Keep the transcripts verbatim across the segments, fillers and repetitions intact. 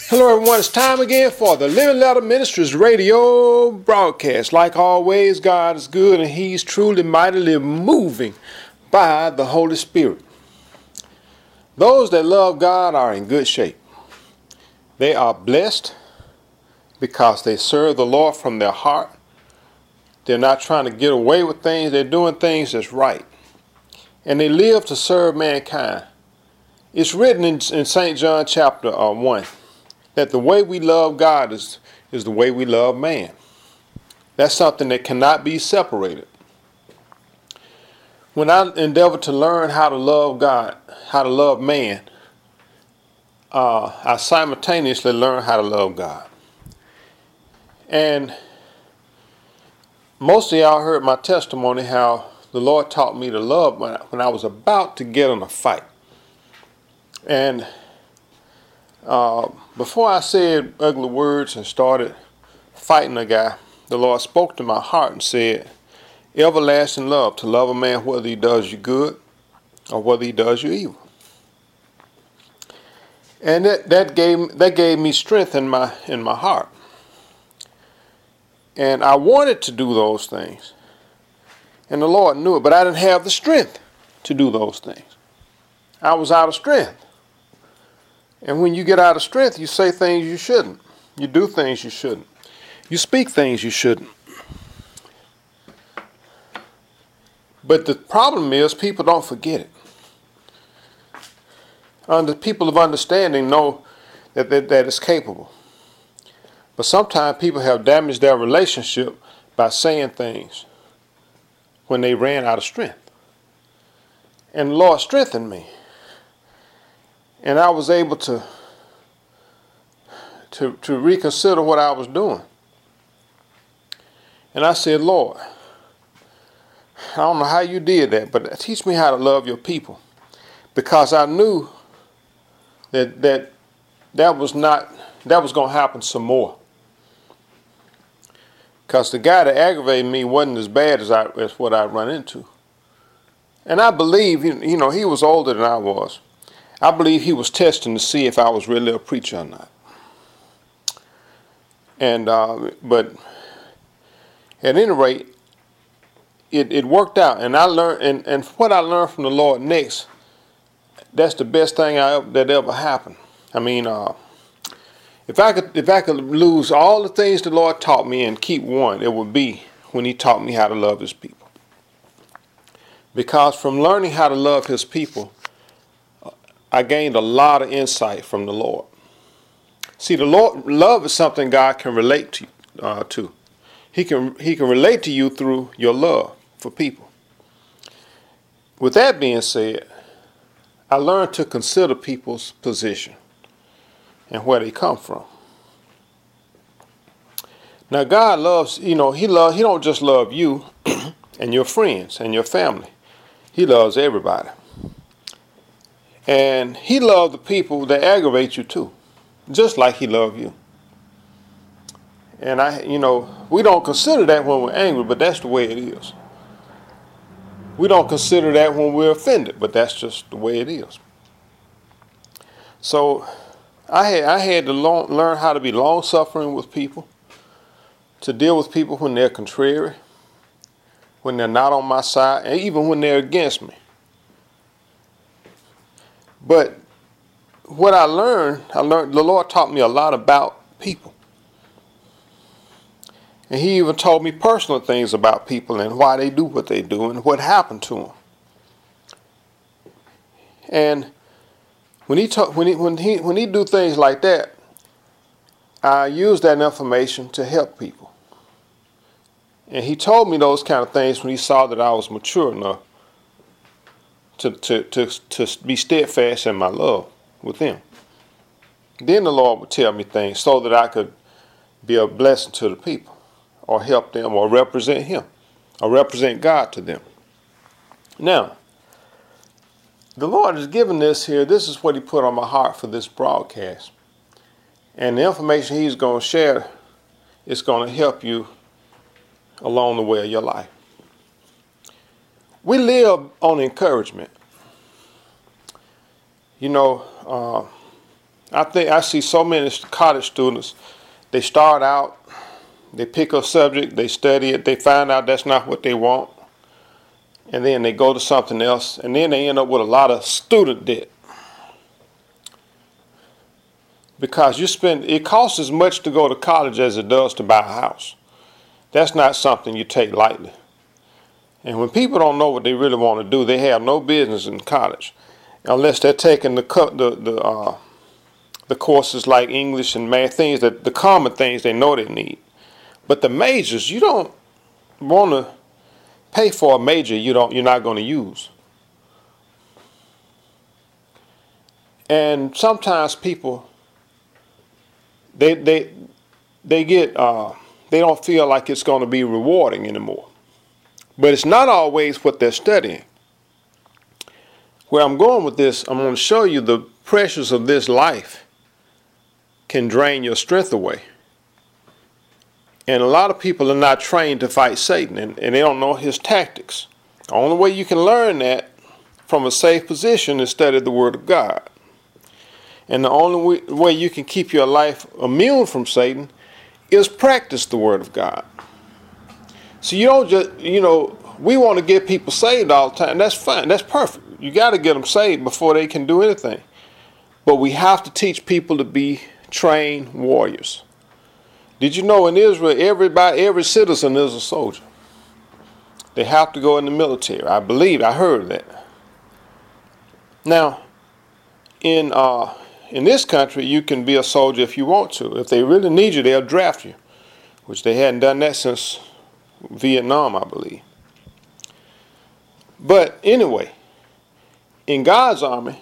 Hello everyone, it's time again for the Living Letter Ministries radio broadcast. Like always, God is good and He's truly mightily moving by the Holy Spirit. Those that love God are in good shape. They are blessed because they serve the Lord from their heart. They're not trying to get away with things, they're doing things that's right. And they live to serve mankind. It's written in, in Saint John chapter uh, one. That the way we love God is, is the way we love man. That's something that cannot be separated. When I endeavor to learn how to love God, how to love man, uh, I simultaneously learn how to love God. And most of y'all heard my testimony how the Lord taught me to love when I, when I was about to get in a fight. And Uh, before I said ugly words and started fighting a guy, the Lord spoke to my heart and said, everlasting love, to love a man whether he does you good or whether he does you evil. And that, that gave that gave me strength in my in my heart. And I wanted to do those things. And the Lord knew it, but I didn't have the strength to do those things. I was out of strength. And when you get out of strength, you say things you shouldn't. You do things you shouldn't. You speak things you shouldn't. But the problem is people don't forget it. And the people of understanding know that, that, that it's capable. But sometimes people have damaged their relationship by saying things when they ran out of strength. And the Lord strengthened me. And I was able to, to, to reconsider what I was doing. And I said, Lord, I don't know how you did that, but teach me how to love your people. Because I knew that that, that was not, that was going to happen some more. Because the guy that aggravated me wasn't as bad as, I, as what I run into. And I believe, you know, he was older than I was. I believe he was testing to see if I was really a preacher or not. And uh, but at any rate, it, it worked out. And I learned, and, and what I learned from the Lord next, that's the best thing I ever, that ever happened. I mean, uh, if I could if I could lose all the things the Lord taught me and keep one, it would be when He taught me how to love His people. Because from learning how to love His people, I gained a lot of insight from the Lord. See, the Lord, love is something God can relate to. Uh, to. He can He can relate to you through your love for people. With that being said, I learned to consider people's position and where they come from. Now, God loves, you know, He love. He don't just love you and your friends and your family. He loves everybody. And He loved the people that aggravate you too, just like He loved you. And I, you know, we don't consider that when we're angry, but that's the way it is. We don't consider that when we're offended, but that's just the way it is. So I had, I had to long, learn how to be long-suffering with people, to deal with people when they're contrary, when they're not on my side, and even when they're against me. But what I learned, I learned, the Lord taught me a lot about people. And He even told me personal things about people and why they do what they do and what happened to them. And when he talk, when he when he when he do things like that, I use that information to help people. And He told me those kind of things when He saw that I was mature enough To, to, to, to be steadfast in my love with Him. Then the Lord would tell me things so that I could be a blessing to the people or help them or represent Him or represent God to them. Now, the Lord has given this here. This is what He put on my heart for this broadcast. And the information He's going to share is going to help you along the way of your life. We live on encouragement. You know, uh, I think I see so many college students, they start out, they pick a subject, they study it, they find out that's not what they want, and then they go to something else, and then they end up with a lot of student debt. Because you spend, it costs as much to go to college as it does to buy a house. That's not something you take lightly. And when people don't know what they really want to do, they have no business in college, unless they're taking the the the, uh, the courses like English and math, things that the common things they know they need. But the majors, you don't want to pay for a major you don't you're not going to use. And sometimes people they they they get uh, they don't feel like it's going to be rewarding anymore. But it's not always what they're studying. Where I'm going with this, I'm going to show you the pressures of this life can drain your strength away. And a lot of people are not trained to fight Satan, and, and they don't know his tactics. The only way you can learn that from a safe position is study the Word of God. And the only way, way you can keep your life immune from Satan is practice the Word of God. So you don't just, you know, we want to get people saved all the time. That's fine. That's perfect. You got to get them saved before they can do anything. But we have to teach people to be trained warriors. Did you know in Israel, everybody, every citizen is a soldier? They have to go in the military. I believe, I heard that. Now, in uh, in this country, you can be a soldier if you want to. If they really need you, they'll draft you, which they hadn't done that since Vietnam, I believe. But anyway, in God's army,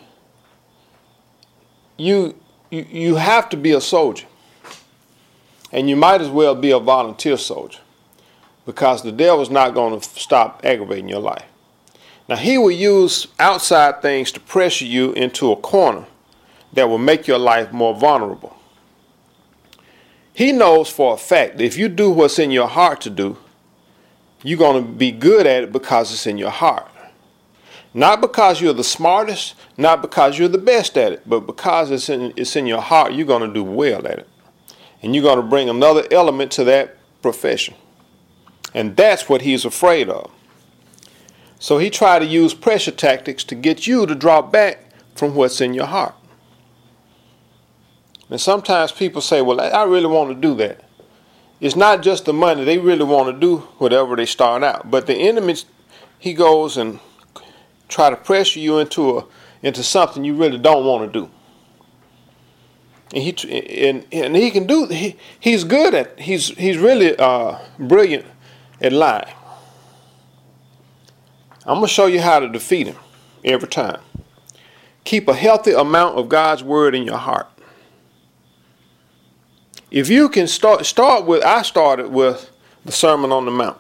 you, you you have to be a soldier. And you might as well be a volunteer soldier, because the devil's not going to stop aggravating your life. Now, he will use outside things to pressure you into a corner that will make your life more vulnerable. He knows for a fact that if you do what's in your heart to do, you're going to be good at it because it's in your heart. Not because you're the smartest, not because you're the best at it, but because it's in, it's in your heart, you're going to do well at it. And you're going to bring another element to that profession. And that's what he's afraid of. So he tried to use pressure tactics to get you to draw back from what's in your heart. And sometimes people say, well, I really want to do that. It's not just the money. They really want to do whatever they start out. But the enemy, he goes and try to pressure you into a into something you really don't want to do. And he and, and he can do. He he's good at. He's he's really uh, brilliant at lying. I'm gonna show you how to defeat him every time. Keep a healthy amount of God's word in your heart. If you can start start with, I started with the Sermon on the Mount.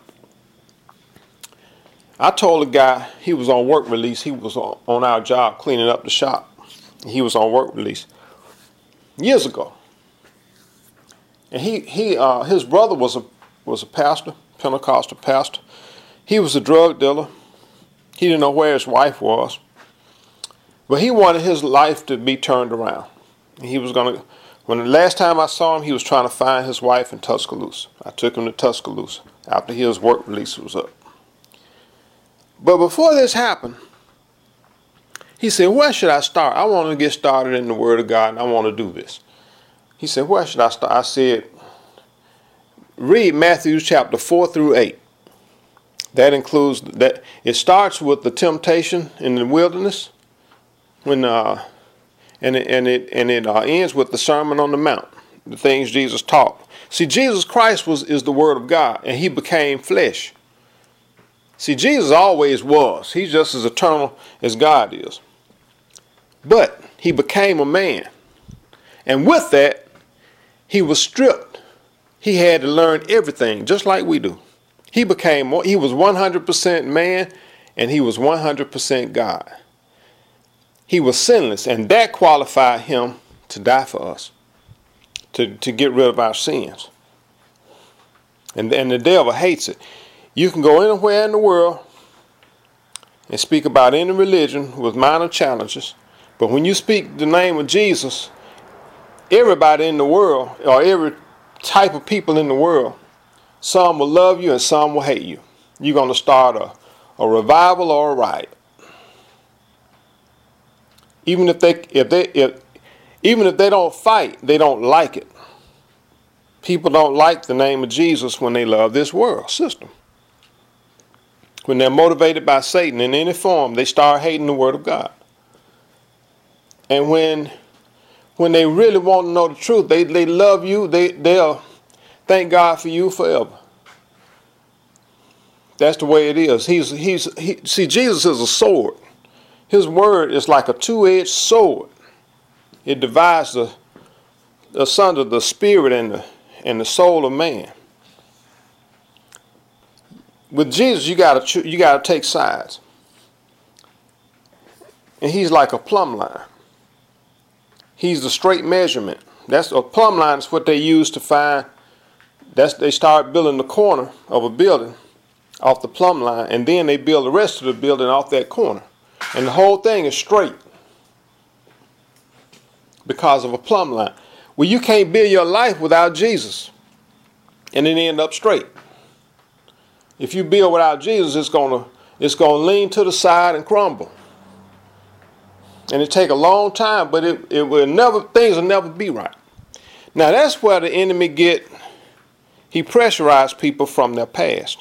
I told a guy, he was on work release. He was on, on our job cleaning up the shop. He was on work release years ago. And he he uh, his brother was a was a pastor, Pentecostal pastor. He was a drug dealer. He didn't know where his wife was, but he wanted his life to be turned around. He was gonna. When the last time I saw him, he was trying to find his wife in Tuscaloosa. I took him to Tuscaloosa after his work release was up. But before this happened, he said, where should I start? I want to get started in the Word of God, and I want to do this. He said, where should I start? I said, read Matthew chapter four through eight. That includes, that it starts with the temptation in the wilderness, when uh, and it, and it, and it uh, ends with the Sermon on the Mount, the things Jesus taught. See, Jesus Christ was is the Word of God, and he became flesh. See, Jesus always was. He's just as eternal as God is. But he became a man. And with that, he was stripped. He had to learn everything, just like we do. He became, he was one hundred percent man, and he was one hundred percent God. He was sinless, and that qualified him to die for us, to, to get rid of our sins. And, and the devil hates it. You can go anywhere in the world and speak about any religion with minor challenges, but when you speak the name of Jesus, everybody in the world, or every type of people in the world, some will love you and some will hate you. You're going to start a, a revival or a riot. Even if they, if they, if, even if they don't fight, they don't like it. People don't like the name of Jesus when they love this world system. When they're motivated by Satan in any form, they start hating the Word of God. And when when they really want to know the truth, they, they love you, they, they'll thank God for you forever. That's the way it is. He's, he's, he, see, Jesus is a sword. His word is like a two-edged sword. It divides the, asunder the spirit and the, and the soul of man. With Jesus, you gotta you gotta take sides, and he's like a plumb line. He's the straight measurement. That's a plumb line. Is what they use to find. That's they start building the corner of a building off the plumb line, and then they build the rest of the building off that corner, and the whole thing is straight because of a plumb line. Well, you can't build your life without Jesus, and then end up straight. If you build without Jesus, it's gonna it's gonna lean to the side and crumble. And it take a long time, but it, it will never things will never be right. Now that's where the enemy get he pressurized people from their past.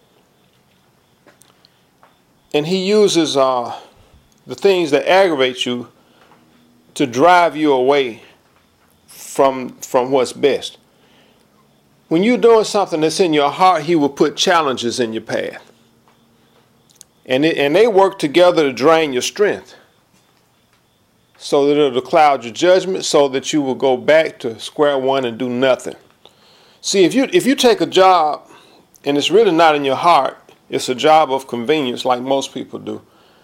And he uses uh, the things that aggravate you to drive you away from from what's best. When you're doing something that's in your heart, he will put challenges in your path. And, it, and they work together to drain your strength, so that it'll cloud your judgment, so that you will go back to square one and do nothing. See, if you if you take a job and it's really not in your heart, it's a job of convenience like most people do.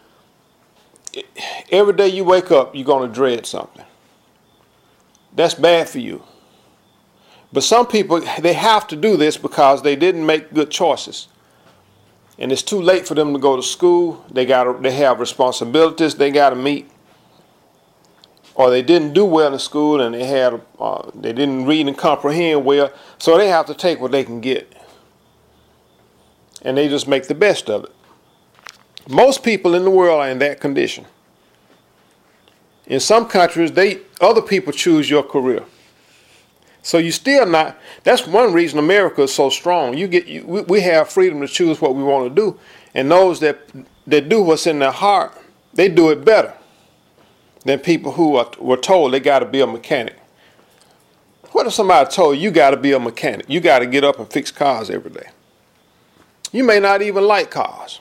Every day you wake up, you're going to dread something. That's bad for you. But some people, they have to do this because they didn't make good choices. And it's too late for them to go to school. They got they have responsibilities they got to meet. Or they didn't do well in school and they had uh, they didn't read and comprehend well. So they have to take what they can get. And they just make the best of it. Most people in the world are in that condition. In some countries, they other people choose your career. So you still not, that's one reason America is so strong. You get, you, we, we have freedom to choose what we want to do. And those that, that do what's in their heart, they do it better than people who are, were told they got to be a mechanic. What if somebody told you, you got to be a mechanic? You got to get up and fix cars every day. You may not even like cars.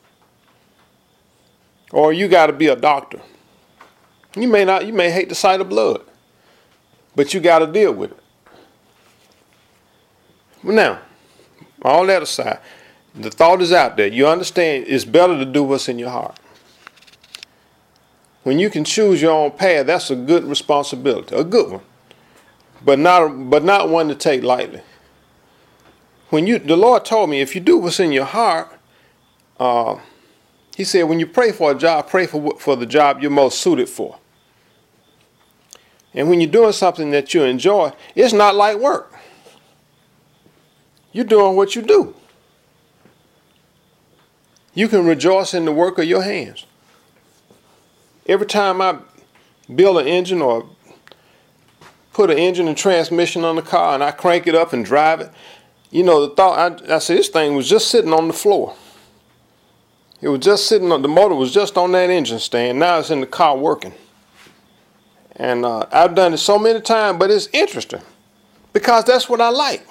Or you got to be a doctor. You may not, you may hate the sight of blood, but you got to deal with it. Now, all that aside, the thought is out there. You understand it's better to do what's in your heart. When you can choose your own path, that's a good responsibility, a good one, but not but not one to take lightly. When you, the Lord told me, if you do what's in your heart, uh, He said, when you pray for a job, pray for for the job you're most suited for. And when you're doing something that you enjoy, it's not like work. You're doing what you do. You can rejoice in the work of your hands. Every time I build an engine or put an engine and transmission on the car and I crank it up and drive it, you know, the thought, I, I said, this thing was just sitting on the floor. It was just sitting on, the motor was just on that engine stand. Now it's in the car working. And uh, I've done it so many times, but it's interesting because that's what I like.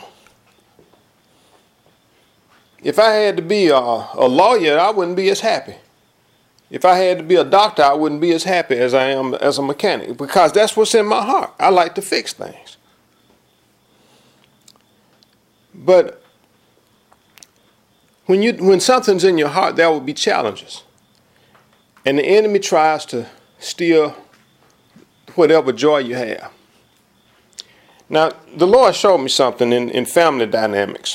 If I had to be a, a lawyer, I wouldn't be as happy. If I had to be a doctor, I wouldn't be as happy as I am as a mechanic because that's what's in my heart. I like to fix things. But when you when something's in your heart, there will be challenges. And the enemy tries to steal whatever joy you have. Now, the Lord showed me something in, in family dynamics.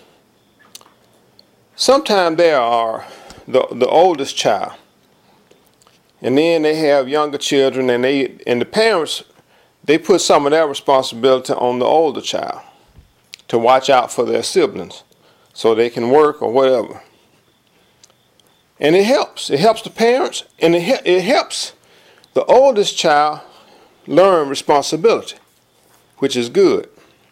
Sometimes there are the, the oldest child, and then they have younger children, and they and the parents, they put some of their responsibility on the older child to watch out for their siblings so they can work or whatever. And it helps. It helps the parents, and it, he- it helps the oldest child learn responsibility, which is good.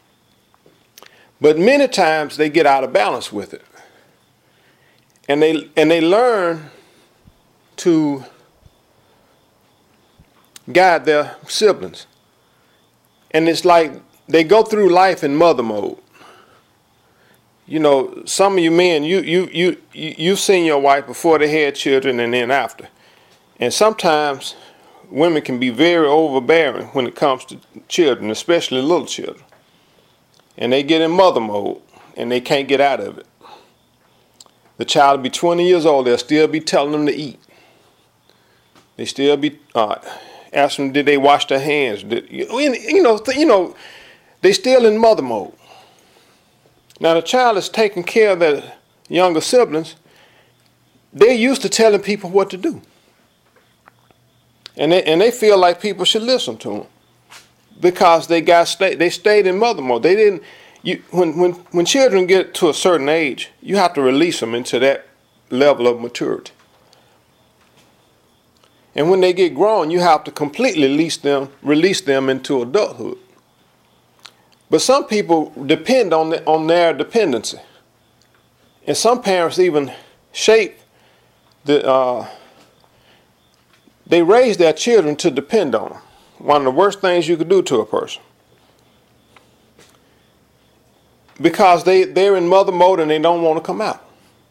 But many times they get out of balance with it. And they and they learn to guide their siblings. And it's like they go through life in mother mode. You know, some of you men, you you you you you've seen your wife before they had children and then after. And sometimes women can be very overbearing when it comes to children, especially little children. And they get in mother mode and they can't get out of it. The child will be twenty years old, they'll still be telling them to eat. They still be uh, asking them, did they wash their hands? Did, you know, you know, they still in mother mode. Now the child is taking care of their younger siblings. They're used to telling people what to do. And they, and they feel like people should listen to them because they got stay, they stayed in mother mode. They didn't. You, when when when children get to a certain age, you have to release them into that level of maturity. And when they get grown, you have to completely release them release them into adulthood. But some people depend on the, on their dependency, and some parents even shape the. Uh, they raise their children to depend on them. One of the worst things you could do to a person. Because they, they're in mother mode and they don't want to come out.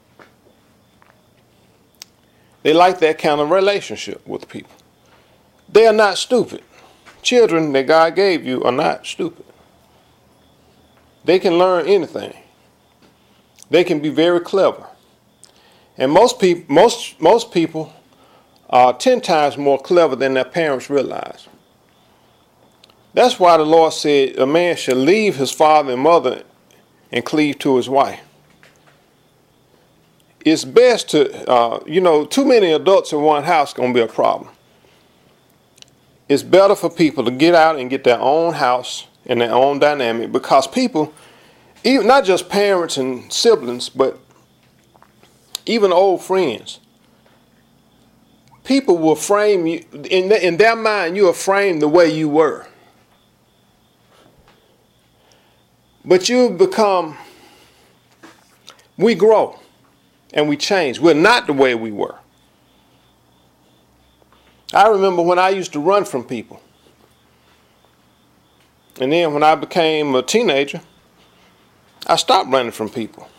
They like that kind of relationship with people. They are not stupid. Children that God gave you are not stupid. They can learn anything. They can be very clever. And most people, most, most people are ten times more clever than their parents realize. That's why the Lord said a man should leave his father and mother and cleave to his wife. It's best to, uh, you know, too many adults in one house is going to be a problem. It's better for people to get out and get their own house and their own dynamic, because people, even not just parents and siblings, but even old friends, people will frame you, in, the, in their mind, you are framed the way you were. But you become, we grow and we change. We're not the way we were. I remember when I used to run from people. And then when I became a teenager, I stopped running from people.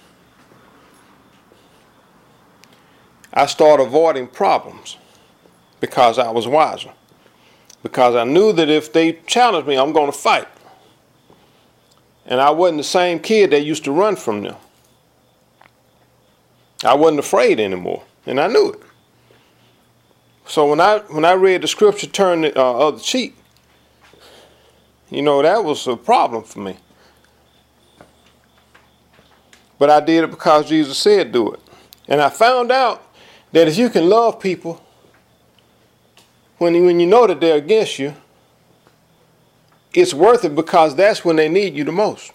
I started avoiding problems because I was wiser. Because I knew that if they challenged me, I'm going to fight. And I wasn't the same kid that used to run from them. I wasn't afraid anymore, and I knew it. So when I when I read the scripture, turn the uh, other cheek, you know, that was a problem for me. But I did it because Jesus said do it. And I found out that if you can love people when you, when you know that they're against you, it's worth it, because that's when they need you the most.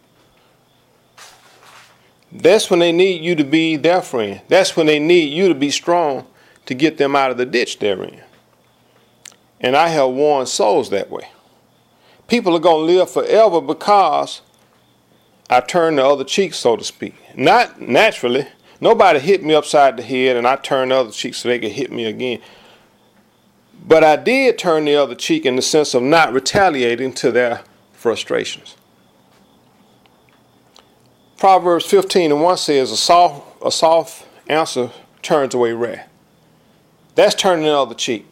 That's when they need you to be their friend. That's when they need you to be strong to get them out of the ditch they're in. And I have won souls that way. People are going to live forever because I turned the other cheek, so to speak. Not naturally. Nobody hit me upside the head and I turned the other cheek so they could hit me again. But I did turn the other cheek in the sense of not retaliating to their frustrations. Proverbs fifteen and one says, a soft, a soft answer turns away wrath. That's turning the other cheek.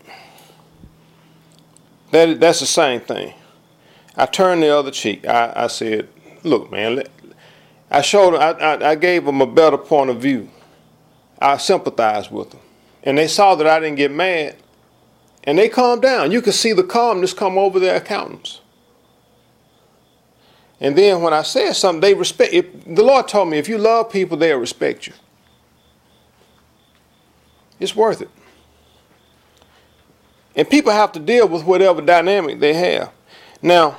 That, that's the same thing. I turned the other cheek. I, I said, look, man, let, I showed them, I, I, I gave them a better point of view. I sympathized with them. And they saw that I didn't get mad. And they calmed down. You could see the calmness come over their countenance. And then when I said something, they respect. If, the Lord told me, if you love people, they'll respect you. It's worth it. And people have to deal with whatever dynamic they have. Now,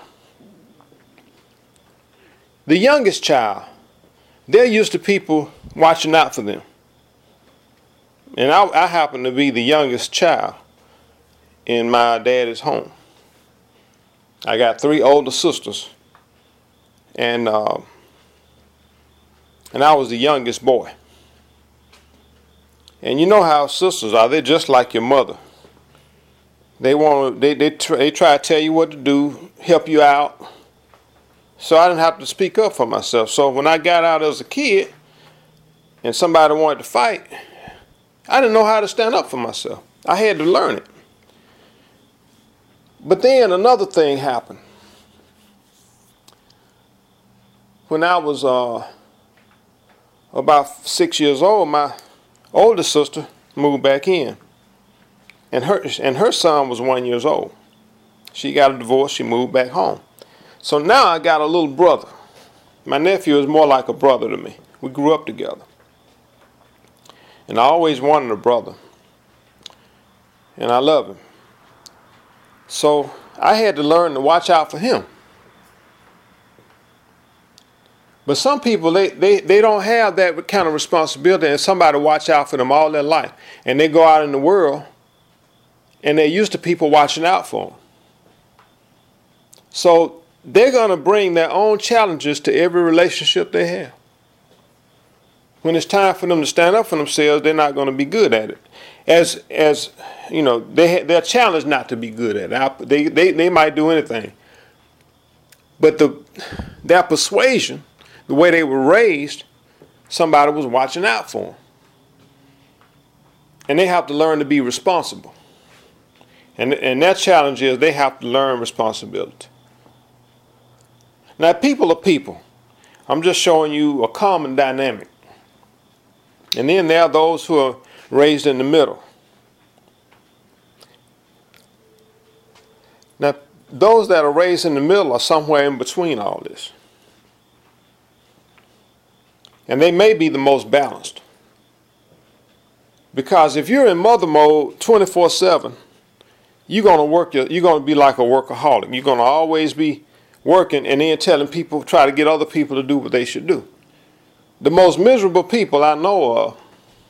the youngest child, they're used to people watching out for them. And I, I happen to be the youngest child in my daddy's home. I got three older sisters, and uh, and I was the youngest boy. And you know how sisters are; they're just like your mother. They want they they try, they try to tell you what to do, help you out. So I didn't have to speak up for myself. So when I got out as a kid, and somebody wanted to fight, I didn't know how to stand up for myself. I had to learn it. But then another thing happened. When I was uh, about six years old, my older sister moved back in. And her, and her son was one year old. She got a divorce. She moved back home. So now I got a little brother. My nephew is more like a brother to me. We grew up together. And I always wanted a brother. And I love him. So I had to learn to watch out for him. But some people, they, they, they don't have that kind of responsibility, and somebody watch out for them all their life. And they go out in the world, and they're used to people watching out for them. So they're going to bring their own challenges to every relationship they have. When it's time for them to stand up for themselves, they're not going to be good at it. As, as you know, they, they're challenged not to be good at it. They, they, they might do anything. But the, their persuasion, the way they were raised, somebody was watching out for them. And they have to learn to be responsible. And, and that challenge is they have to learn responsibility. Now, people are people. I'm just showing you a common dynamic. And then there are those who are raised in the middle. Now, those that are raised in the middle are somewhere in between all this. And they may be the most balanced. Because if you're in mother mode twenty-four seven, you're going to work, you're going to be like a workaholic. You're going to always be working and then telling people, try to get other people to do what they should do. The most miserable people I know of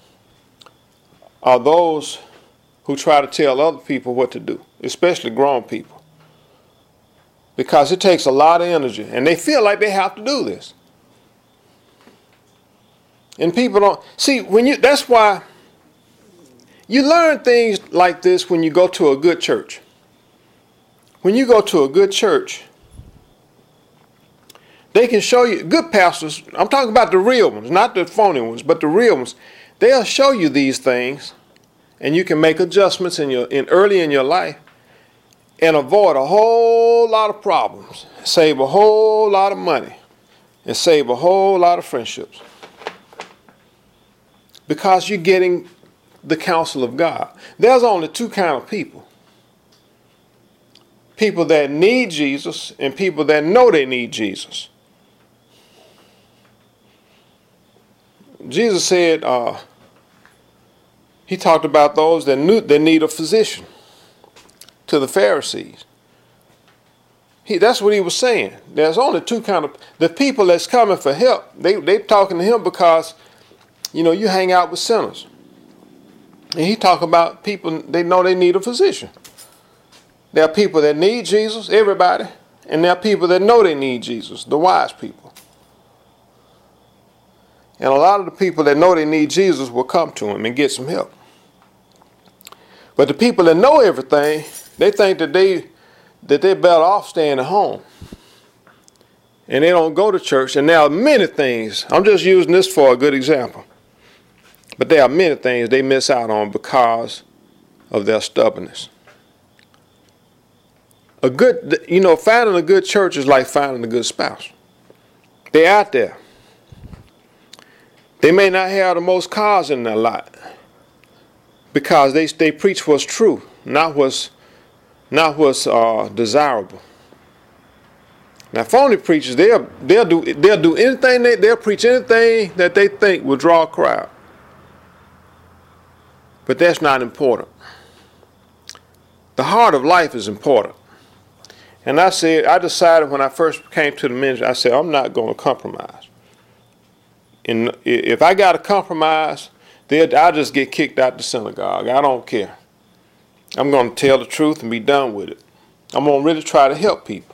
are those who try to tell other people what to do, especially grown people. Because it takes a lot of energy, and they feel like they have to do this. And people don't see when you that's why you learn things like this when you go to a good church. When you go to a good church, they can show you, good pastors, I'm talking about the real ones, not the phony ones, but the real ones. They'll show you these things, and you can make adjustments in your in early in your life and avoid a whole lot of problems, save a whole lot of money, and save a whole lot of friendships. Because you're getting the counsel of God. There's only two kinds of people. People that need Jesus and people that know they need Jesus. Jesus said, uh, he talked about those that, knew, that need a physician to the Pharisees. He, that's what he was saying. There's only two kinds of, the people that's coming for help, they, they're talking to him because, you know, you hang out with sinners. And he talk about people, they know they need a physician. There are people that need Jesus, everybody, and there are people that know they need Jesus, the wise people. And a lot of the people that know they need Jesus will come to him and get some help. But the people that know everything, they think that they that they're better off staying at home. And they don't go to church. And there are many things, I'm just using this for a good example. But there are many things they miss out on because of their stubbornness. A good, you know, finding a good church is like finding a good spouse. They're out there. They may not have the most cars in their lot because they they preach what's true, not what's not what's uh, desirable. Now, phony preachers, they'll they'll do they'll do anything they they'll preach anything that they think will draw a crowd. But that's not important. The heart of life is important. And I said, I decided when I first came to the ministry, I said, I'm not going to compromise. And if I got to compromise, then I'll just get kicked out the synagogue. I don't care. I'm going to tell the truth and be done with it. I'm going to really try to help people.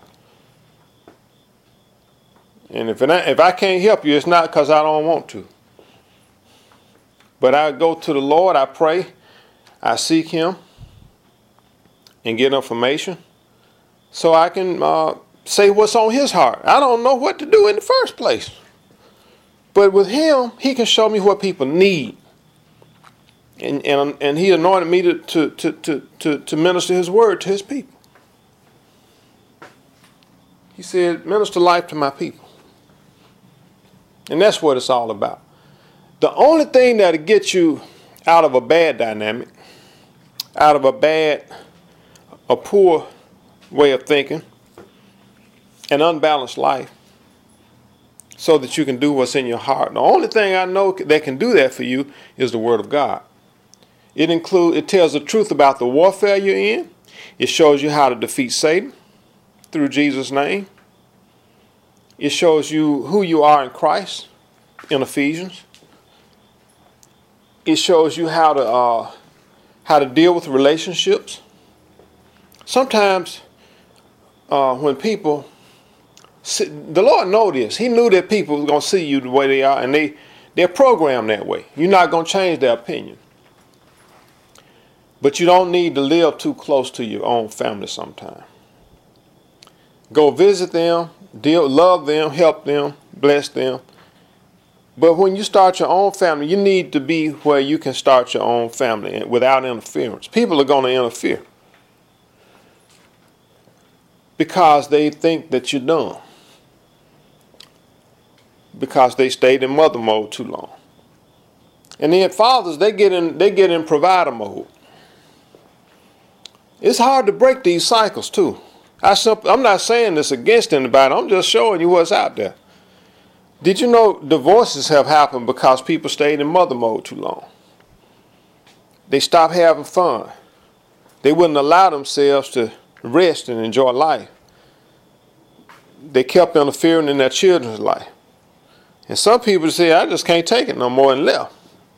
And if, it, if I can't help you, it's not because I don't want to. But I go to the Lord, I pray, I seek Him and get information so I can uh, say what's on His heart. I don't know what to do in the first place. But with Him, He can show me what people need. And and, and He anointed me to, to, to, to, to, to minister His word to His people. He said, minister life to my people. And that's what it's all about. The only thing that'll get you out of a bad dynamic, out of a bad, a poor way of thinking, an unbalanced life, so that you can do what's in your heart. The only thing I know that can do that for you is the Word of God. It includes, it tells the truth about the warfare you're in. It shows you how to defeat Satan through Jesus' name. It shows you who you are in Christ in Ephesians. It shows you how to uh, how to deal with relationships. Sometimes uh, when people, see, the Lord knew this. He knew that people were going to see you the way they are, and they, they're programmed that way. You're not going to change their opinion. But you don't need to live too close to your own family sometimes. Go visit them, deal, love them, help them, bless them. But when you start your own family, you need to be where you can start your own family without interference. People are going to interfere because they think that you're dumb, because they stayed in mother mode too long. And then fathers, they get in, they get in provider mode. It's hard to break these cycles too. I simply, I'm not saying this against anybody. I'm just showing you what's out there. Did you know divorces have happened because people stayed in mother mode too long? They stopped having fun. They wouldn't allow themselves to rest and enjoy life. They kept interfering in their children's life. And some people say, I just can't take it no more, and left.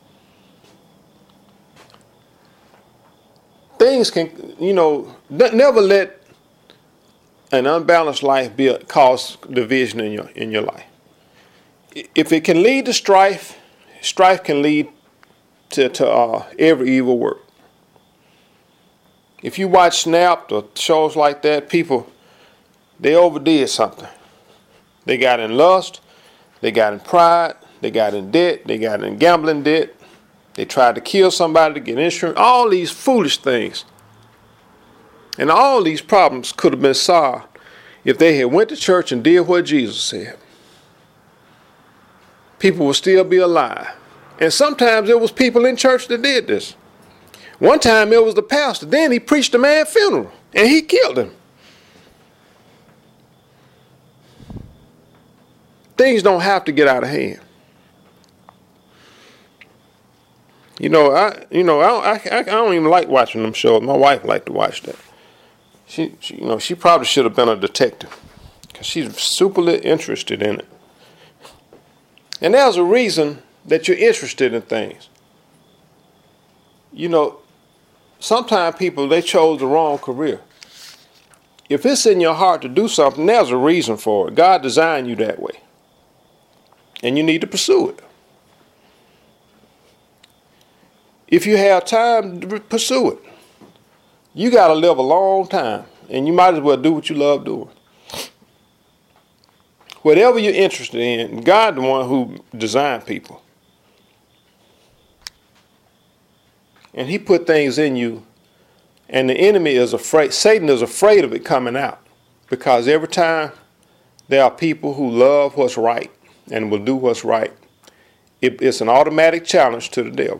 Things can, you know, never let an unbalanced life be a, cause division in your in your life. If it can lead to strife, strife can lead to, to uh, every evil work. If you watch Snapped or shows like that, people, they overdid something. They got in lust, they got in pride, they got in debt, they got in gambling debt, they tried to kill somebody to get insurance, all these foolish things. And all these problems could have been solved if they had went to church and did what Jesus said. People would still be alive. And sometimes it was people in church that did this. One time it was the pastor. Then he preached a man's funeral and he killed him. Things don't have to get out of hand. You know, I you know I I, I don't even like watching them shows. My wife liked to watch that. She, she you know she probably should have been a detective because she's superly interested in it. And there's a reason that you're interested in things. You know, sometimes people, they chose the wrong career. If it's in your heart to do something, there's a reason for it. God designed you that way. And you need to pursue it. If you have time to pursue it, you got to live a long time. And you might as well do what you love doing. Whatever you're interested in, God the one who designed people. And he put things in you. And the enemy is afraid, Satan is afraid of it coming out. Because every time there are people who love what's right and will do what's right, it, it's an automatic challenge to the devil.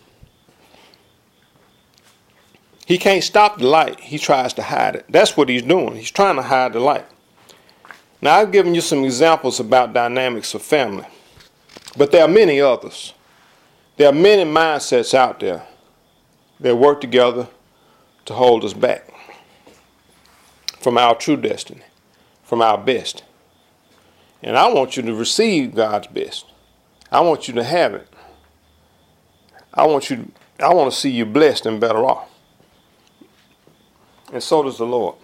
He can't stop the light. He tries to hide it. That's what he's doing. He's trying to hide the light. Now, I've given you some examples about dynamics of family, but there are many others. There are many mindsets out there that work together to hold us back. from our true destiny, from our best. And I want you to receive God's best. I want you to have it. I want you. I want to see you blessed and better off. And so does the Lord.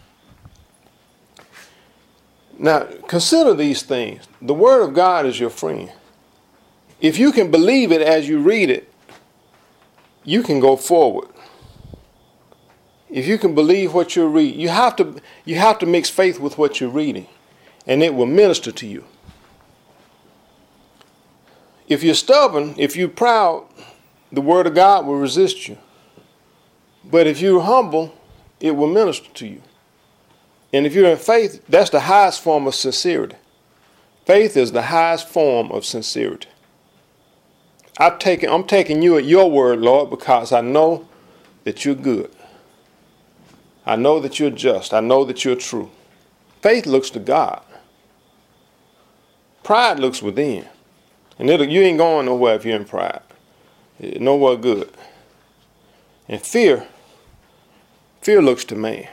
Now, consider these things. The Word of God is your friend. If you can believe it as you read it, you can go forward. If you can believe what you read, you have to you have to mix faith with what you're reading, and it will minister to you. If you're stubborn, if you're proud, the Word of God will resist you. But if you're humble, it will minister to you. And if you're in faith, that's the highest form of sincerity. Faith is the highest form of sincerity. I've taken, I'm taking you at your word, Lord, because I know that you're good. I know that you're just. I know that you're true. Faith looks to God. Pride looks within. And it'll, you ain't going nowhere if you're in pride. Nowhere good. And fear, fear looks to man.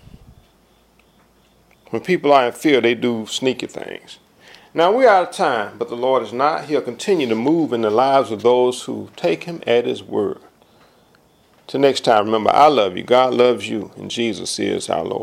When people are in fear, they do sneaky things. Now, we're out of time, but the Lord is not. He'll continue to move in the lives of those who take him at his word. Till next time, remember, I love you. God loves you, and Jesus is our Lord.